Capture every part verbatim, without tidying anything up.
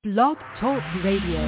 Blog Talk Radio.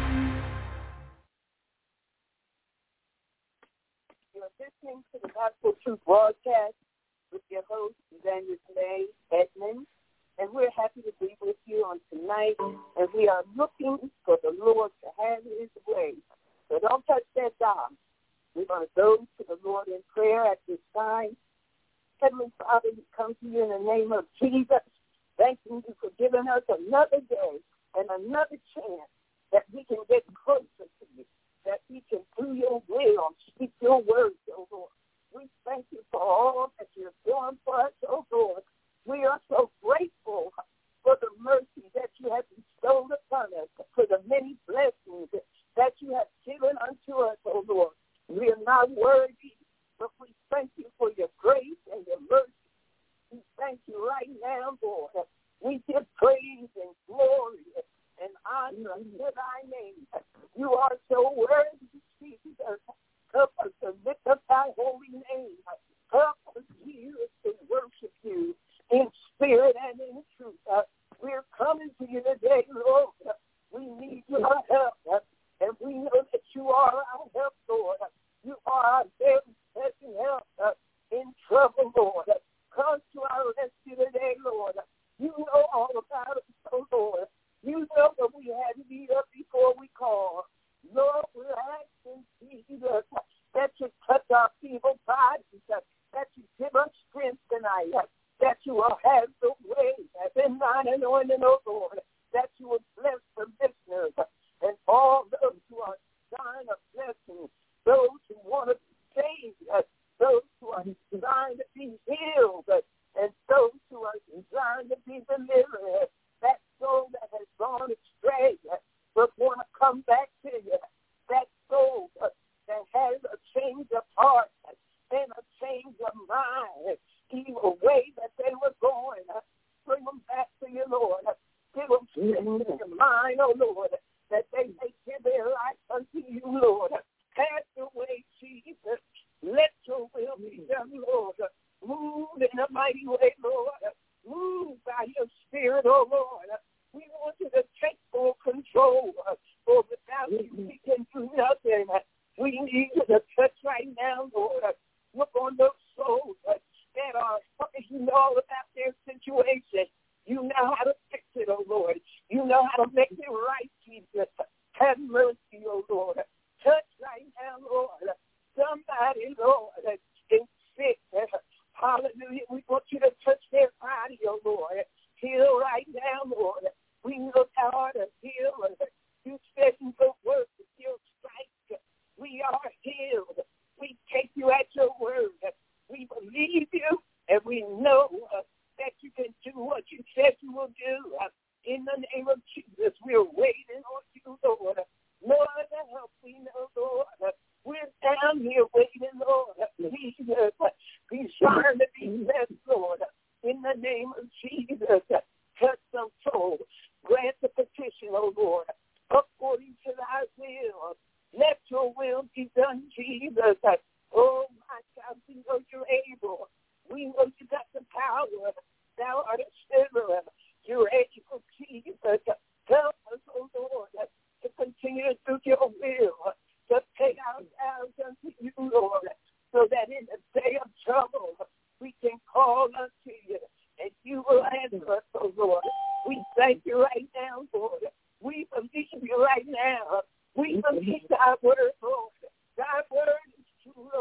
You're listening to the Gospel Truth broadcast with your host, Evangelist May Edmonds, and we're happy to be with you on tonight, and we are looking for the Lord to have his way. So don't touch that dial. We're going to go to the Lord in prayer at this time. Heavenly Father, we come to you in the name of Jesus, thanking you for giving us another day and another chance that we can get closer to you, that we can do your will, speak your words, oh Lord. We thank you for all that you're doing for us, oh Lord. We are so grateful for the mercy that you have bestowed upon us, for the many blessings that you have given unto us, oh Lord. We are not worthy, but we thank you for your grace and your mercy. We thank you right now, Lord. We give praise and glory and honor to thy name. You are so worthy, Jesus. Help us to lift up thy holy name. Help us, Jesus, to worship you in spirit and in truth. Uh, we're coming to you today, Lord. We need your help, uh, and we know that you are our help, Lord. You are our very present help uh, in trouble, Lord. Come to our rescue today, Lord. You know all about us, oh Lord. You know that we had to be up before we call. Lord, we're asking Jesus that you touch our feeble bodies, that you give us strength tonight, that you will have the way, as in thine anointing, oh Lord, that you will bless the listeners and all those who are dying of blessing, those who want to be saved, those who are designed to be healed, and those who are designed to be delivered. That soul that has gone astray but want to come back to you. That soul uh, that has a change of heart and a change of mind, either way that they were going. Uh, bring them back to you, Lord. Uh, give them strength in your mind, oh Lord, that they may give their life unto you, Lord. Uh, have your way, Jesus. Let your will be done, Lord. Uh, move in a mighty way, Lord. Uh, move by your spirit, oh Lord. Uh, we want you to take full control. Uh, for without you, we can do nothing. Uh, we need you to touch right now, Lord. Uh, look on those souls uh, that are, you know about their situation. You know how to fix it, oh Lord. You know how to make it right, Jesus. Have mercy, oh Lord. Touch right now, Lord. Somebody, Lord, is sick. Hallelujah. We want you to touch their body, oh Lord. Heal right now, Lord. We know thou art a healer. You said in the word with your stripes, we are healed. We take you at your word. We believe you, and we know uh, that you can do what you said you will do. Uh, in the name of Jesus, we're waiting on you, Lord. No other help we know, Lord. Uh, we're down here waiting, Lord. Jesus, uh, be trying to be blessed, Lord. In the name of Jesus, uh, touch some souls. Grant the petition, oh Lord, according to thy will. Let your will be done, Jesus. Oh, my God, we know you're able. We know you got the power. Thou art a deliverer. You're able, Jesus. Help us, oh Lord, to continue to do your will, to take our vows unto you, Lord, so that in the day of trouble we can call unto you, and you will answer us, oh Lord. We thank you right now, Lord. We believe you right now. We believe thy word, Lord. Thy word is true,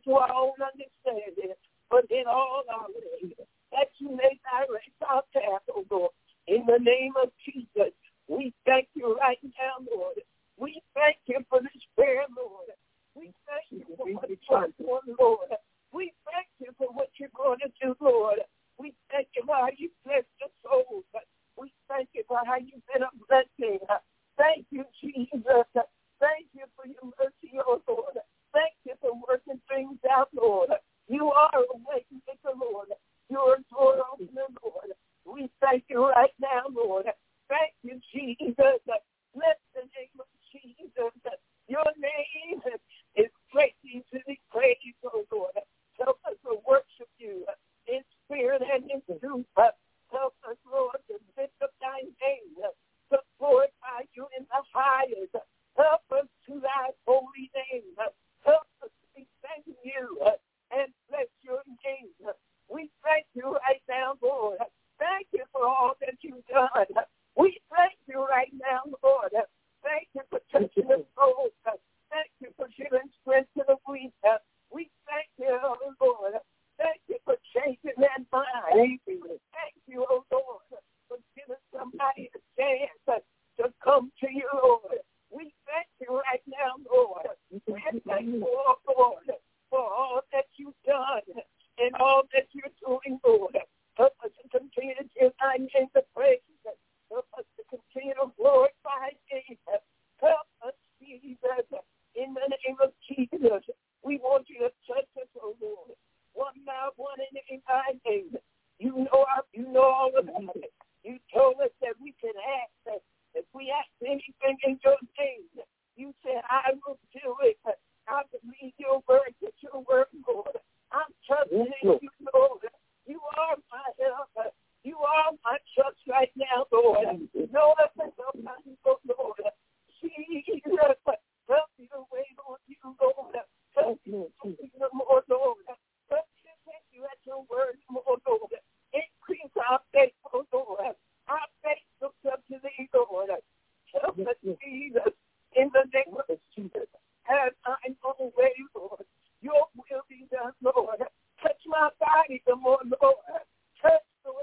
to our own understanding, but in all our ways, that you may direct our path, O Lord. In the name of Jesus, we thank you right now, Lord. We thank you for this prayer, Lord. We thank you for what you're doing, Lord. We thank you for what you're going to do, Lord. We thank you for how you bless the souls. We thank you for how you've been a blessing. Thank you, Jesus. Thank you for your mercy, oh Lord. Thank you for working things out, Lord. You are a way maker, Lord. You're a door opener, Lord. We thank you right now, Lord. Thank you, Jesus. Bless the name of Jesus. Your name is greatly to be praised, oh Lord. Help us to worship you in spirit and in truth. Help us, Lord, to lift up thy name, to glorify you in the highest. Help us to thy holy name. Help us to be thanking you and bless your name. We thank you right now, Lord. Thank you for all that you've done. We thank you right now, Lord. Thank you for touching the souls. Thank you for giving strength to the weak. We thank you, oh Lord. Thank you for changing that mind. Thank you, thank you oh Lord, for giving somebody a chance to come to you, Lord. We thank you right now, Lord. We thank you, oh Lord, for all that you've done and all that you're doing, Lord. Help us to continue to give thy name the praise. Help us to continue to glorify Jesus. Help us, Jesus, in the name of Jesus. We want you to touch us, oh Lord. One by one in thy name. You know our, you know all about it. You told us that we can ask that if we ask anything in your name, you said, I will do it. I believe your word, that your word, Lord. I'm trusting in you, Lord. You are my help. You are my trust right now, Lord. No other help I know, Lord. Jesus, help me to wait on you, Lord. Help me to be the more, Lord. Help me to take you at your word, more, Lord. Increase our faith, oh Lord. Our faith looks up to thee, Lord. Help us, Jesus, in the name of Jesus. Have thine own way, Lord. Your will be done, Lord. Touch my body the more, Lord. Touch, Lord.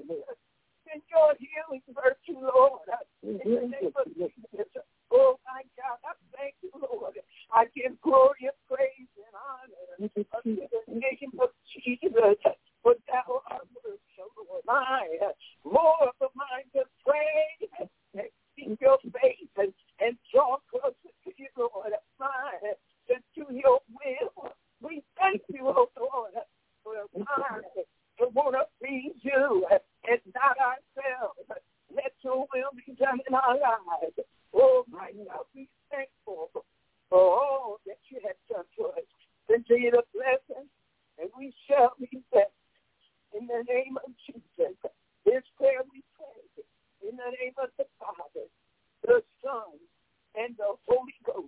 Send your healing virtue, Lord. In the name of Jesus. Oh, my God, I thank you, Lord. I give glory and praise and honor unto the name of Jesus. For thou art worthy, Lord. Mine, more of a mind to pray and seek your face and, and draw closer to you, Lord. Mine, to do your will. We thank you, oh Lord, for a mind to want to please you and not ourselves. Let your will be done in our lives. Oh, my God, we thankful for all that you have done for us. Continue to bless us, and we shall be blessed. In the name of Jesus, this prayer we pray. In the name of the Father, the Son, and the Holy Ghost.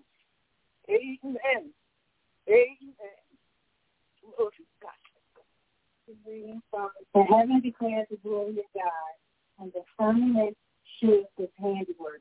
Amen. Amen. Glory to God. The heaven declares the glory of God, and the firmament shows his handiwork.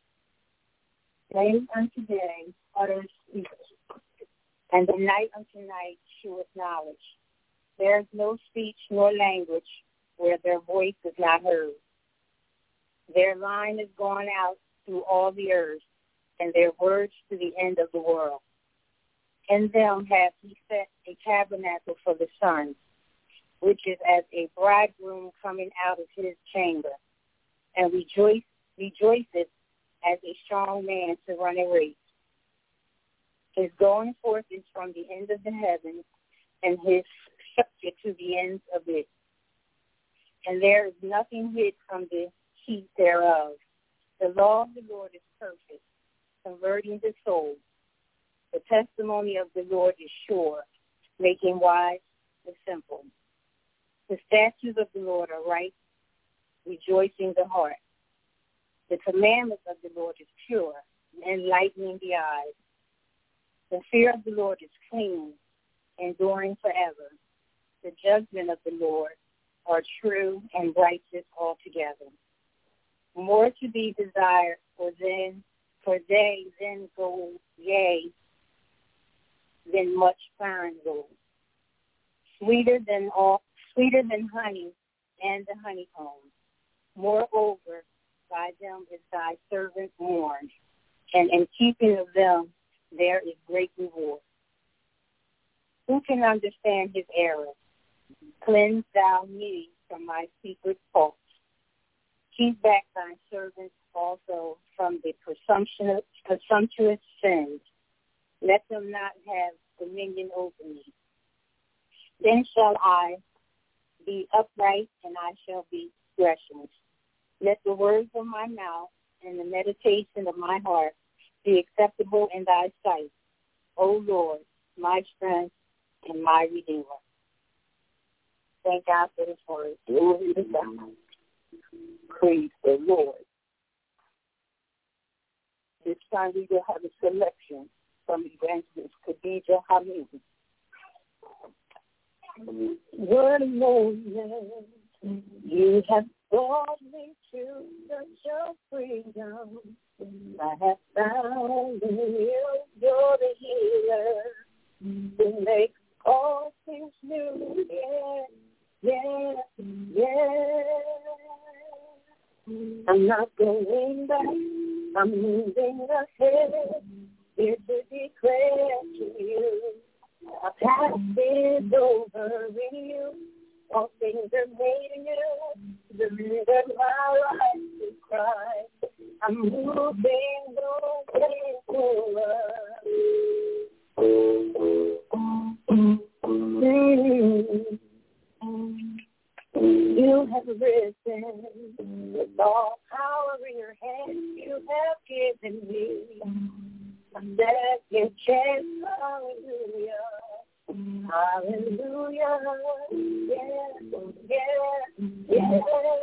Day unto day utters speech, and the night unto night sheweth knowledge. There is no speech nor language where their voice is not heard. Their line is gone out through all the earth, and their words to the end of the world. In them hath he set a tabernacle for the sun, which is as a bridegroom coming out of his chamber, and rejoice, rejoiceth as a strong man to run a race. His going forth is from the end of the heaven, and his scepter to the ends of it. And there is nothing hid from the heat thereof. The law of the Lord is perfect, converting the soul. The testimony of the Lord is sure, making wise the simple. The statutes of the Lord are right, rejoicing the heart. The commandments of the Lord is pure, enlightening the eyes. The fear of the Lord is clean, enduring forever. The judgment of the Lord are true and righteous altogether. More to be desired for then, for they then go, yea, than much fine gold, sweeter than all, sweeter than honey and the honeycomb. Moreover, by them is thy servant warned, and in keeping of them there is great reward. Who can understand his error? Cleanse thou me from my secret faults. Keep back thy servants also from the presumptuous, presumptuous sins. Let them not have dominion over me. Then shall I be upright, and I shall be gracious. Let the words of my mouth and the meditation of my heart be acceptable in thy sight, O Lord, my strength and my Redeemer. Thank God for his word. Glory to God. Praise the Lord. This time we will have a selection from Evangelist Khadijah Hamid. What a moment you have brought me to such a freedom. I have found in you, you're the healer who makes all things new. Yeah, yeah, yeah. I'm not going back, I'm moving ahead. Here to declare to you, our past is over in you. All things are made new. Surrender my life to Christ. I'm moving, moving forward. You have risen with all power in your hands. You have given me a second chance. Hallelujah. Hallelujah. Yeah, yeah, yeah,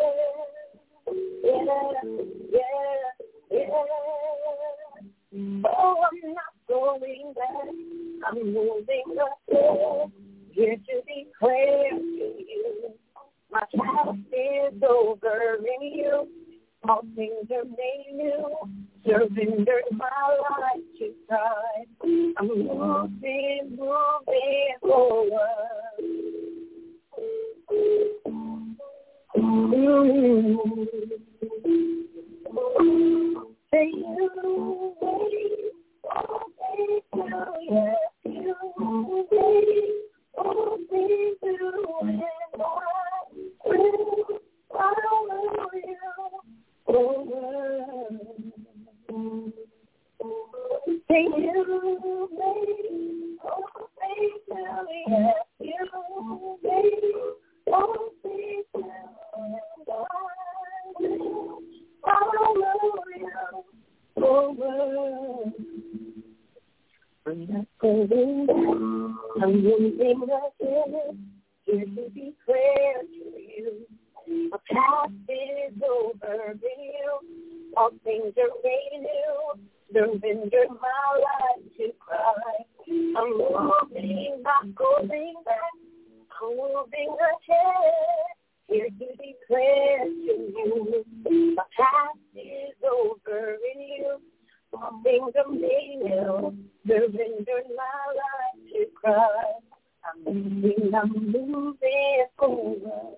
yeah, yeah, yeah. Oh, I'm not going back. I'm moving ahead. Here to declare to you, my past is over in you. All things are made new. Surrendered my life to Christ. I'm moving, moving forward. Mm-hmm. Say you wait, oh baby, yeah, you wait, oh baby, and I will follow you. Over. Say you, baby, oh, baby, yeah, you, baby, oh, baby, and I will follow you. Over. I'm not going back, I'm moving ahead, here to declare to you. My past is over in you. All things are made new. Surrender my life to Christ. I'm moving, not going back. I'm moving ahead. Here to declare to you. My past is over in you. All things are made new. Surrender my life to Christ. I'm moving, I'm moving forward.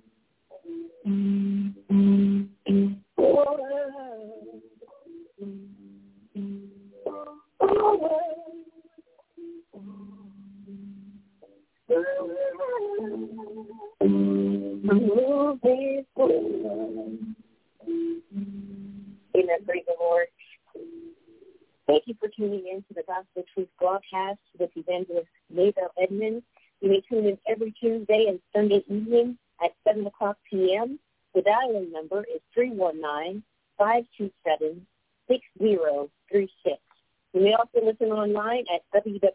Amen. Praise the Lord. Thank you for tuning in to the Gospel Truth broadcast with Evangelist Maybelle Edmonds. You may tune in every Tuesday and Sunday evening at seven o'clock p.m. The dial-in number is three one nine, five two seven, six zero three six. You may also listen online at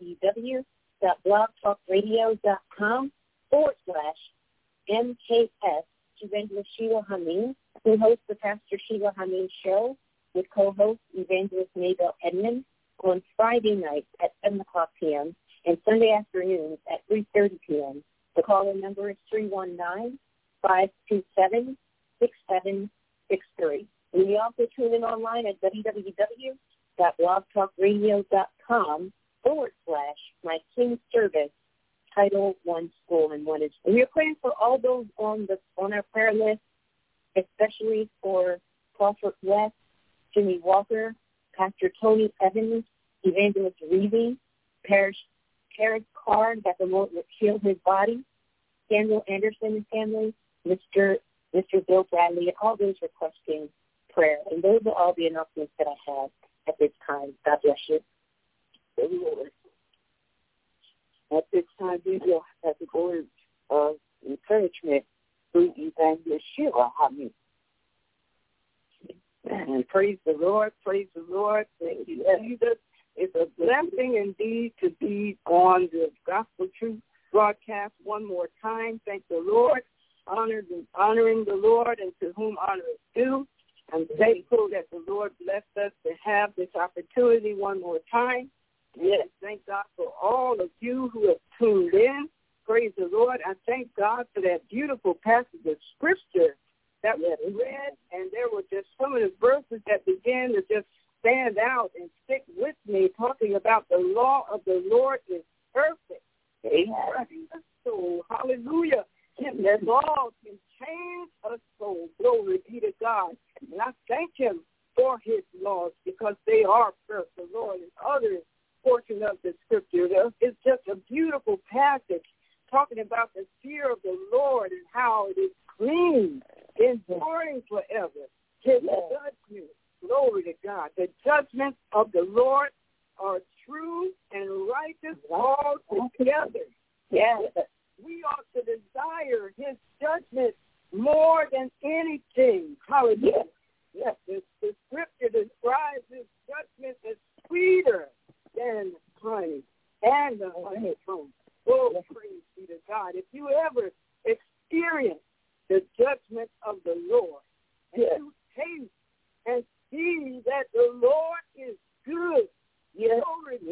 www.blogtalkradio.com forward slash MKS Evangelist Sheila Hameen, who hosts the Pastor Sheila Hameen Show with co-host Evangelist Maybelle Edmonds on Friday nights at seven o'clock p.m. and Sunday afternoons at three thirty p.m. The call-in number is three one nine, five two seven, six seven six three. You may also tune in online at www.blogtalkradio.com forward slash my King service, Title One School and One is. And we are praying for all those on the on our prayer list, especially for Crawford West, Jimmy Walker, Pastor Tony Evans, Evangelist Reevy, Parish Terrence Carr, that the Lord would heal his body, Samuel Anderson and family, Mister Mister Bill Bradley, and all those requesting prayer. And those are all the announcements that I have at this time. God bless you. At this time, we will have the word of encouragement through Evangelist Sheila Hamid. And praise the Lord, praise the Lord. Thank you, Jesus. It's a blessing indeed to be on the Gospel Truth broadcast one more time. Thank the Lord, honored and honoring the Lord, and to whom honor is due. I'm thankful that the Lord blessed us to have this opportunity one more time. Yes, thank God for all of you who have tuned in. Praise the Lord. I thank God for that beautiful passage of Scripture that was read, and there were just some of the verses that began to just stand out and stick with me, talking about the law of the Lord is perfect. Amen. So, hallelujah. That law can change a soul. Glory be to God. And I thank him for his laws because they are perfect. The Lord and other portion of the Scripture. It's just a beautiful passage talking about the fear of the Lord and how it is clean, enduring forever. His judgment, glory to God. The judgments of the Lord are true and righteous all together. Yes. We ought to desire his judgment more than anything. Hallelujah. Yes, the, the Scripture describes his judgment as sweeter than honey and the honeycomb. Oh, praise be to God. If you ever experience the judgment of the Lord, and yes. you taste and see that the Lord is good, yes.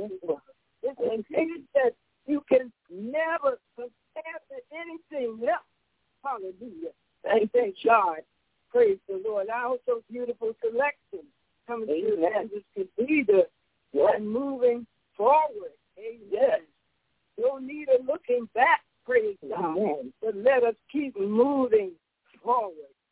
it's a thing that you can never compare to anything else. Hallelujah. And thank God. Praise the Lord. Also, beautiful selection coming through that this could be the one moving forward. Amen. Yes. No need of looking back, praise God. Amen. But let us keep moving forward.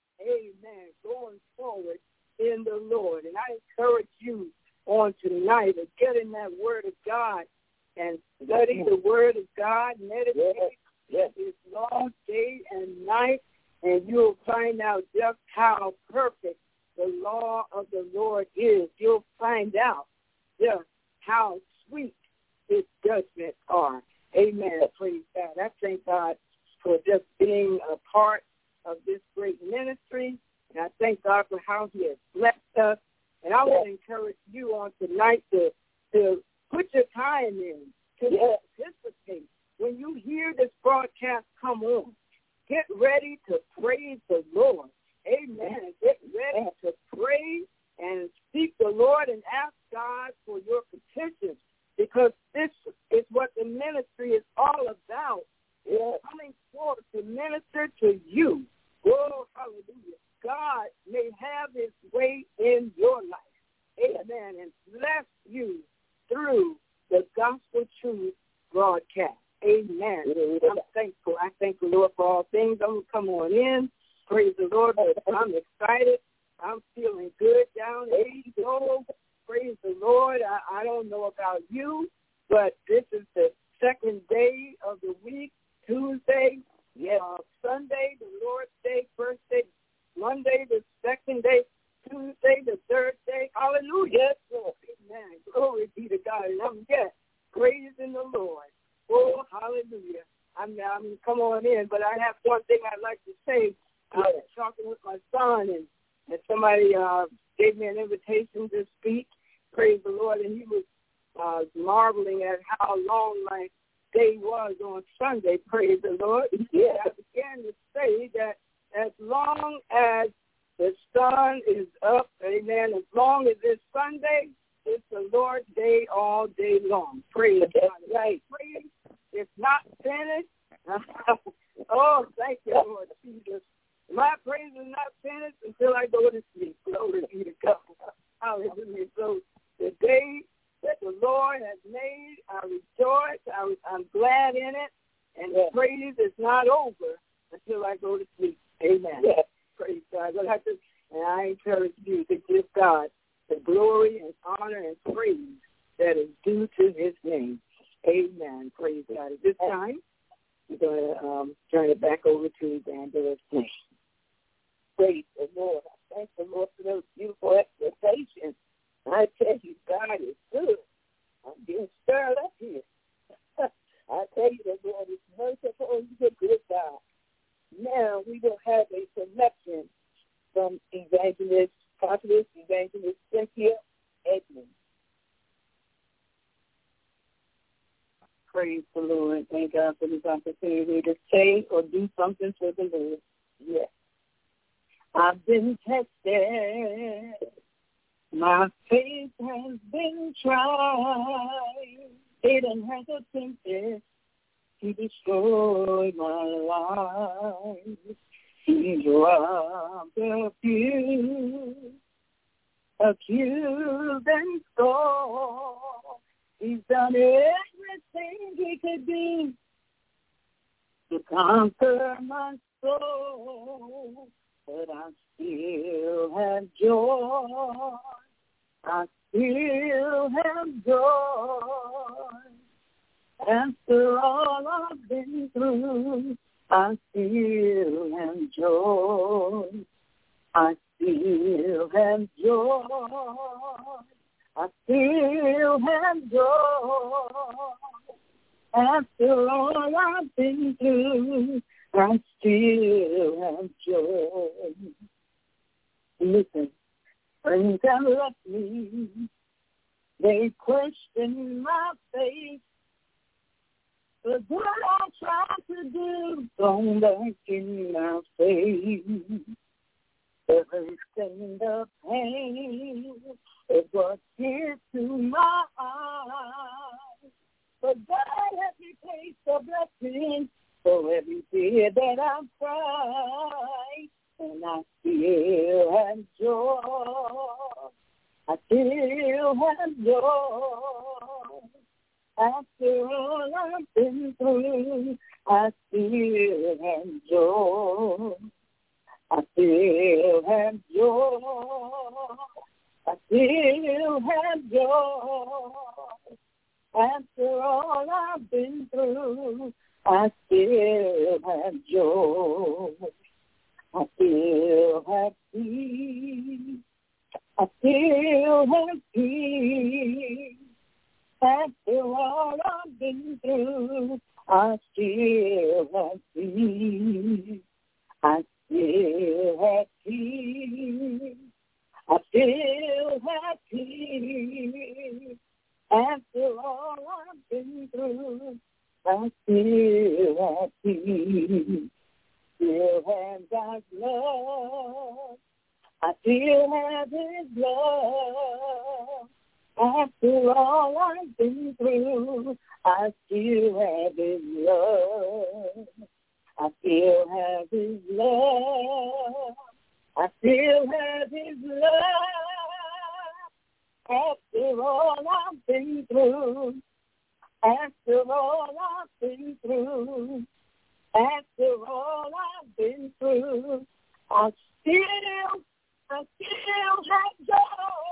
Amen. Going forward in the Lord. And I encourage you on tonight to get in that word of God and study the word of God, meditate yes. His long day and night, and you'll find out just how perfect the law of the Lord is. You'll find out just how sweet his judgments are. Amen. Praise God. I thank God for just being a part of this great ministry, and I thank God for how he has blessed us. And I want to encourage you on tonight to, to put your time in, to yes. participate. When you hear this broadcast come on, get ready to praise the Lord. Amen. Get ready to pray and seek the Lord and ask God for your petitions, because this is what the ministry is all about. It's coming forth to minister to you. Oh, hallelujah. God may have his way in your life. Amen. And bless you through the Gospel Truth broadcast. Amen. I'm thankful. I thank the Lord for all things. I'm going to come on in. Praise the Lord. I'm excited. I'm feeling good down eighty years old. Praise the Lord. I, I don't know about you, but this is the second day of the week, Tuesday, yeah, uh, Sunday, the Lord's Day, first day, Monday, the second day, Tuesday, the third day. Hallelujah. Lord. Amen. Glory be to God. And I'm yet praising the Lord. Oh, hallelujah. I'm, I'm come on in, but I have one thing I'd like to say. I was talking with my son, and, and somebody uh, gave me an invitation to speak. Praise the Lord. And he was uh, marveling at how long my day was on Sunday. Praise the Lord. Yeah. I began to say that as long as the sun is up, amen, as long as it's Sunday, it's the Lord's day all day long. Praise God. Right. Praise. It's not finished. Oh, thank you, Lord Jesus. My praise is not finished until I go to sleep. Glory be to God. Hallelujah. So the day that the the Lord has made. I rejoice. I'm, I'm glad in it. And yes. Praise is not over until I go to sleep. Amen. Yes. Praise God. But I just, and I encourage you to give God the glory and honor and praise that is due to his name. Amen. Praise God. At this time, we're going to um, turn it back over to Evangelist Nate. Praise the Lord. I thank the Lord for those beautiful exhortations. I tell you, God is good. I'm getting stirred up here. I tell you, the Lord is merciful. He's a good God. Now we will have a selection from Evangelist, Prophetess Evangelist Cynthia Edmonds. Praise the Lord. Thank God for this opportunity to say or do something for the Lord. Yes. I've been tested. My faith has been tried. Satan has attempted to destroy my life. He's robbed, abused, accused and scorned. He's done everything he could do to conquer my soul. But I still have joy. I still have joy. After all I've been through, I still have joy. I still have joy. I still have joy. After all I've been through, I still have joy. Listen, friends have left me. They question my faith. But what I try to do, don't back in my face. Every stain of pain is what gets to my eyes. But God has replaced the blessing for every tear that I've cried. And I still have joy. I still have joy. After all I've been through, I still have joy. I still have joy. I still have joy. After all I've been through, I still have joy. I still have peace. I still have peace. After all I've been through, I still have peace. I still have peace. I still have peace. After all I've been through, I still have peace. Still have God's love. I still have his love. After all I've been through, I still have his love. I still have his love. I still have his love. After all I've been through, after all I've been through, after all I've been through, I still, I still have joy.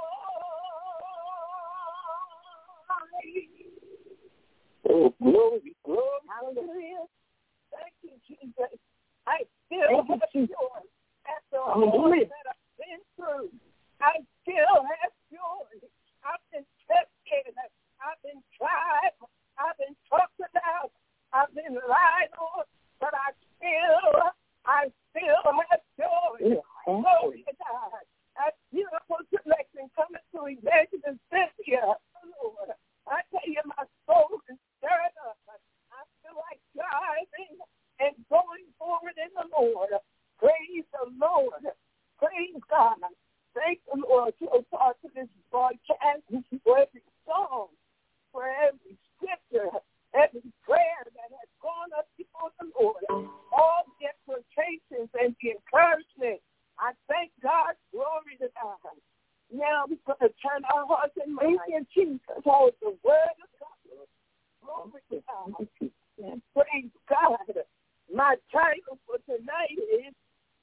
Oh, glory, glory, hallelujah. Thank you, Jesus. I still have joy. After all that I've been through, I still have joy. I've been tested. I've been tried. I've been talked about. I've been lied on. But I still, I still have joy. Glory to God. That beautiful selection coming to Evangelist Cynthia. Lord, I tell you, my soul is stirred up. I feel like driving and going forward in the Lord. Praise the Lord. Praise God. Thank the Lord for a part of this broadcast, for every song, for every scripture, every prayer that has gone up before the Lord, all the exhortations and the encouragement. I thank God. Glory to God. Now we're going to turn our hearts and minds. Thank you, Jesus. For the word of God. Glory to God. Praise God. My title for tonight is,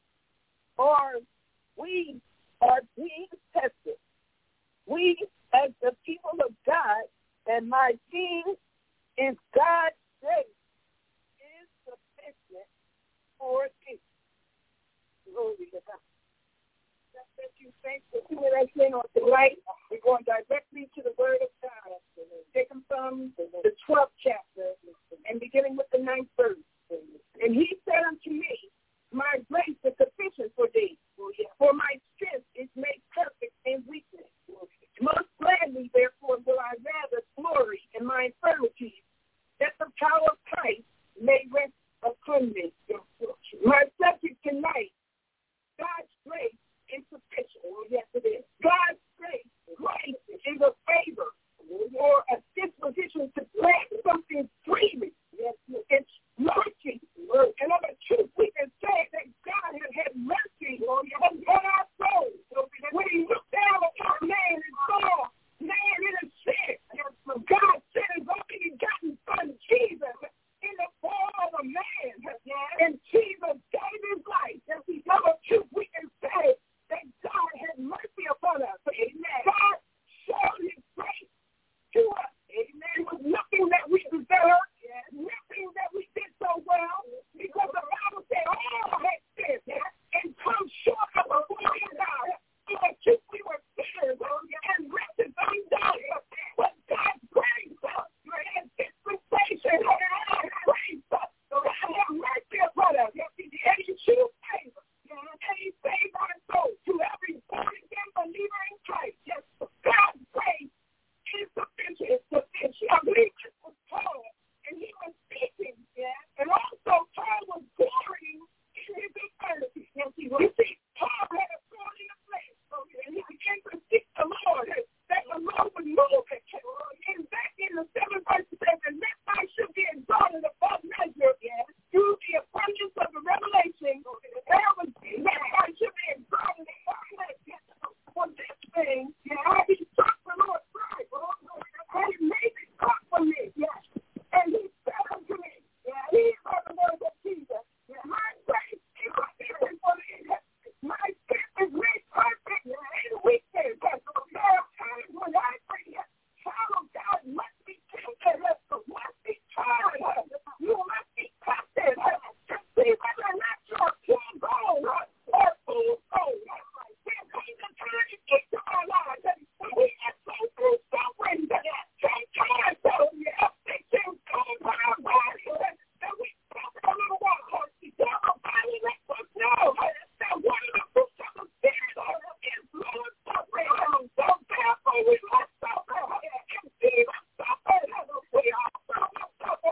Are We Are Being Tested? We, as the people of God, and my theme is God's grace is sufficient for thee. Glory to God. Thank you, thanks for tuning us in on tonight. We're going directly to the Word of God. Taken from the twelfth chapter and beginning with the ninth verse. And he said unto me, My grace is sufficient for thee, for my strength is made perfect in weakness. Most gladly, therefore, will I rather glory in my infirmities, that the power of Christ may rest upon me. My subject tonight, God's grace is sufficient. Oh, yes, it is. God's grace, grace is a favor or a disposition to grant something freely. Yes, it's mercy. And of the truth, we can say that God has had mercy on our souls. When he looked down upon man and saw man in a sin, God sent his only begotten Son, Jesus, in the form of a man. And Jesus gave his life. And we know the truth, we can say that God had mercy upon us. Amen. God showed his grace to us. Amen. It was nothing that we deserved, nothing that we did so well, because the Bible said all had sinned and come short of the glory of God. So the truth, we were sinners and wretches undone. But God's grace and dispensation and grace, God had mercy upon us. And he showed favor. And he saved our souls to every born-again believer in Christ. Yes, God's grace is sufficient. It's sufficient. I believe this was Paul, and he was speaking. Yeah. And also, Paul was glorying in his infirmity. Yes, he was. You see, Paul had a thorn in the flesh, and he began to seek the Lord, that the Lord would move him. And back in the seventh verse, it says, and that I should be exalted above measure, yeah, through the abundance of the revelation, there was that I should be exalted above measure. For this thing, yeah, I be struck the Lord Christ. And he made it struck for me, yes. And he said unto me, yeah, these are the words of Jesus. Yeah, my grace is sufficient for thee. My strength is made perfect in weakness. There are times when I pray, child of God must be tempted, must be tried. You must be tested to see whether or not you're pure gold or full gold. There comes a time into our lives when we have to go through suffering. Sometimes afflictions come by our body, that we suffer a little while. Everybody lets us know that one of the fruits of the Spirit is long suffering. So therefore we must suffer. And Jesus suffered. We all suffer.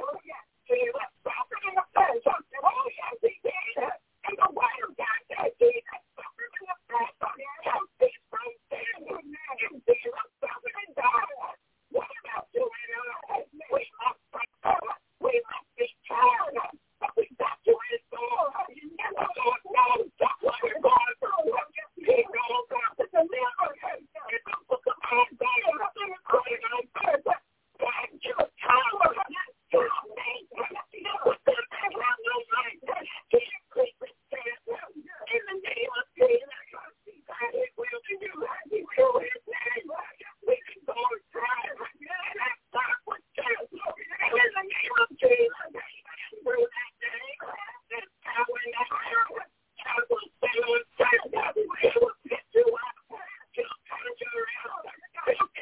Jesus suffered in the flesh. Oh, yes, he did. And the word of God says Jesus suffered in the flesh. Healthy from sin. And Jesus suffered and died. What about you and I? We must suffer. We must be tried. But we got to endure. And the Lord knows just what we're going through. He knows how to deliver us. And the book of Isaiah is going on first. God, give us power to make with them that have no life. To increase his strength. In the name of Jesus. God is will to do. He will his name. We can go and try. And ask God for strength. And in the name of Jesus. Through that day, there's power in that power. God will stay on strength. He will pick you up. He'll turn you around. He'll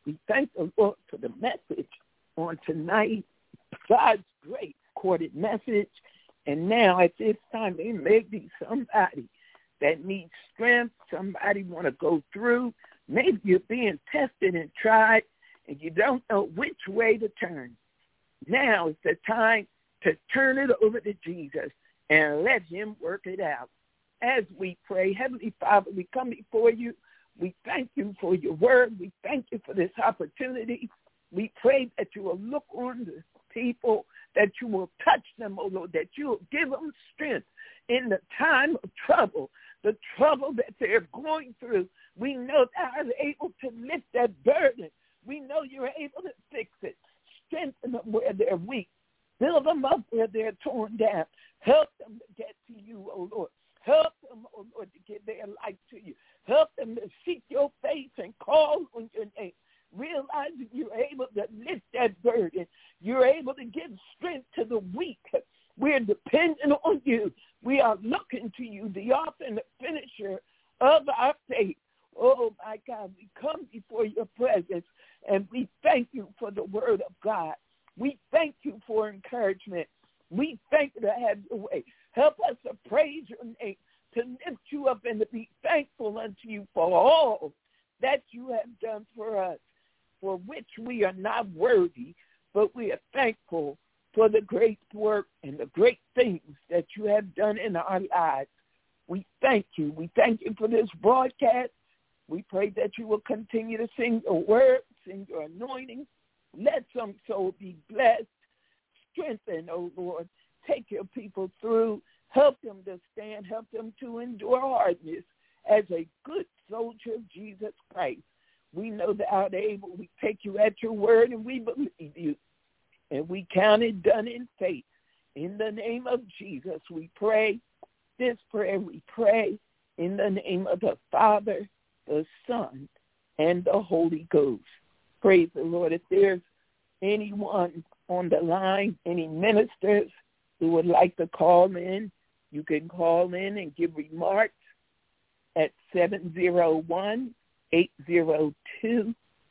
We thank the Lord for the message on tonight, God's great recorded message. And now at this time, there may be somebody that needs strength, somebody want to go through. Maybe you're being tested and tried, and you don't know which way to turn. Now is the time to turn it over to Jesus and let him work it out. As we pray, Heavenly Father, we come before you. We thank you for your word. We thank you for this opportunity. We pray that you will look on the people, that you will touch them, oh Lord, that you will give them strength in the time of trouble, the trouble that they're going through. We know thou art able to lift that burden. We know you're able to fix it. Strengthen them where they're weak. Build them up where they're torn down. Help them to get to you, oh Lord. Help them, oh Lord, to give their life to you. Help them to seek your face and call on your name. Realizing you're able to lift that burden. You're able to give strength to the weak. We're dependent on you. We are looking to you, the author and the finisher of our faith. Oh, my God, we come before your presence, and we thank you for the word of God. We thank you for encouragement. We thank you to have your way. Help us to praise your name, to lift you up, and to be thankful unto you for all that you have done for us, for which we are not worthy, but we are thankful for the great work and the great things that you have done in our lives. We thank you. We thank you for this broadcast. We pray that you will continue to sing your word, sing your anointing. Let some soul be blessed. Strengthen, oh Lord. Take your people through. Help them to stand. Help them to endure hardness as a good soldier of Jesus Christ. We know that out able. We take you at your word, and we believe you. And we count it done in faith. In the name of Jesus, we pray. This prayer we pray in the name of the Father, the Son, and the Holy Ghost. Praise the Lord. If there's anyone on the line, any ministers who would like to call in, you can call in and give remarks at seven oh one, eight oh two,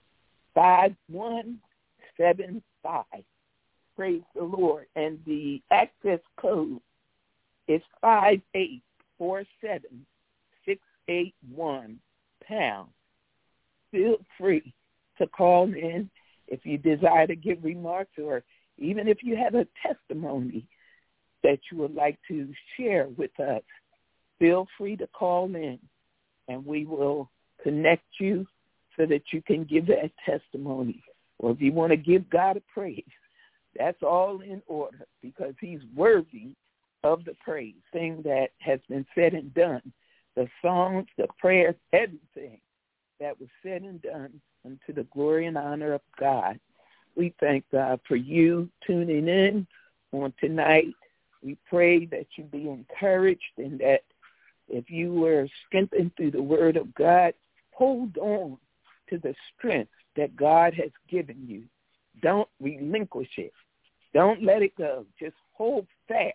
five one seven five. Praise the Lord. And the access code is five eight four seven six eight one pound. Feel free to call in if you desire to give remarks, or even if you have a testimony that you would like to share with us. Feel free to call in, and we will connect you so that you can give that testimony. Or if you want to give God a praise, that's all in order, because he's worthy of the praise. Thing that has been said and done, the songs, the prayers, everything that was said and done unto the glory and honor of God. We thank God for you tuning in on tonight. We pray that you be encouraged, and that if you were strengthened through the word of God, hold on to the strength that God has given you. Don't relinquish it. Don't let it go. Just hold fast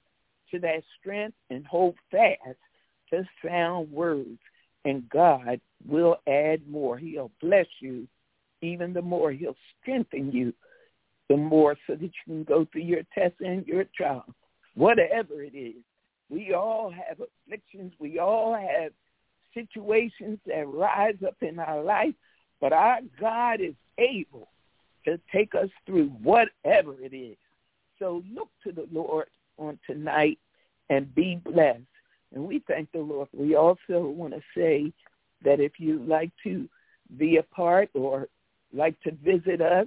to that strength and hold fast to sound words, and God will add more. He'll bless you even the more. He'll strengthen you the more, so that you can go through your test and your trial. Whatever it is, we all have afflictions. We all have situations that rise up in our life, but our God is able to take us through whatever it is. So look to the Lord on tonight and be blessed. And we thank the Lord. We also want to say that if you'd like to be a part or like to visit us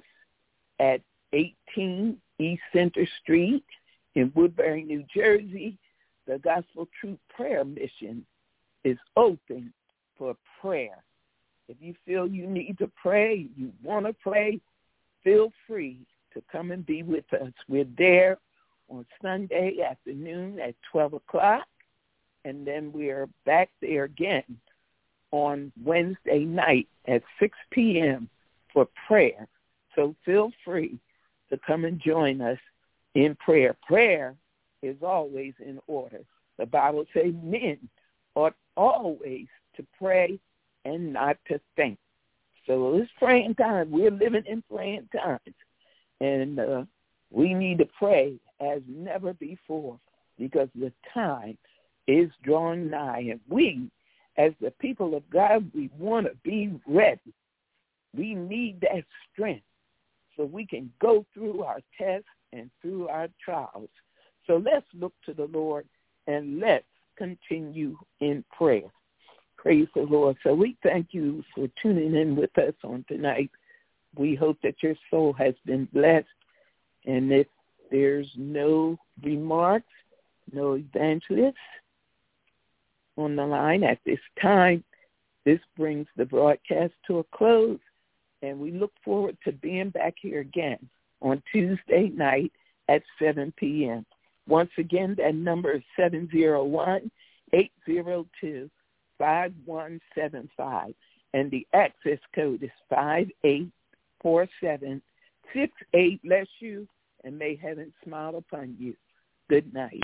at eighteen East Center Street in Woodbury, New Jersey, the Gospel Truth Prayer Mission is open for prayer. If you feel you need to pray, you want to pray, feel free to come and be with us. We're there on Sunday afternoon at twelve o'clock, and then we're back there again on Wednesday night at six p.m. for prayer. So feel free to come and join us in prayer. Prayer is always in order. The Bible says men ought always to pray and not to faint. So it's praying time. We're living in praying times. And uh, we need to pray as never before because the time is drawing nigh. And we, as the people of God, we want to be ready. We need that strength so we can go through our tests and through our trials. So let's look to the Lord and let's continue in prayer. Praise the Lord. So we thank you for tuning in with us on tonight. We hope that your soul has been blessed. And if there's no remarks, no evangelists on the line at this time, this brings the broadcast to a close. And we look forward to being back here again on Tuesday night at seven p.m. Once again, that number is seven oh one, eight oh two, five one seven five. And the access code is five eight four seven six eight. Bless you, and may heaven smile upon you. Good night.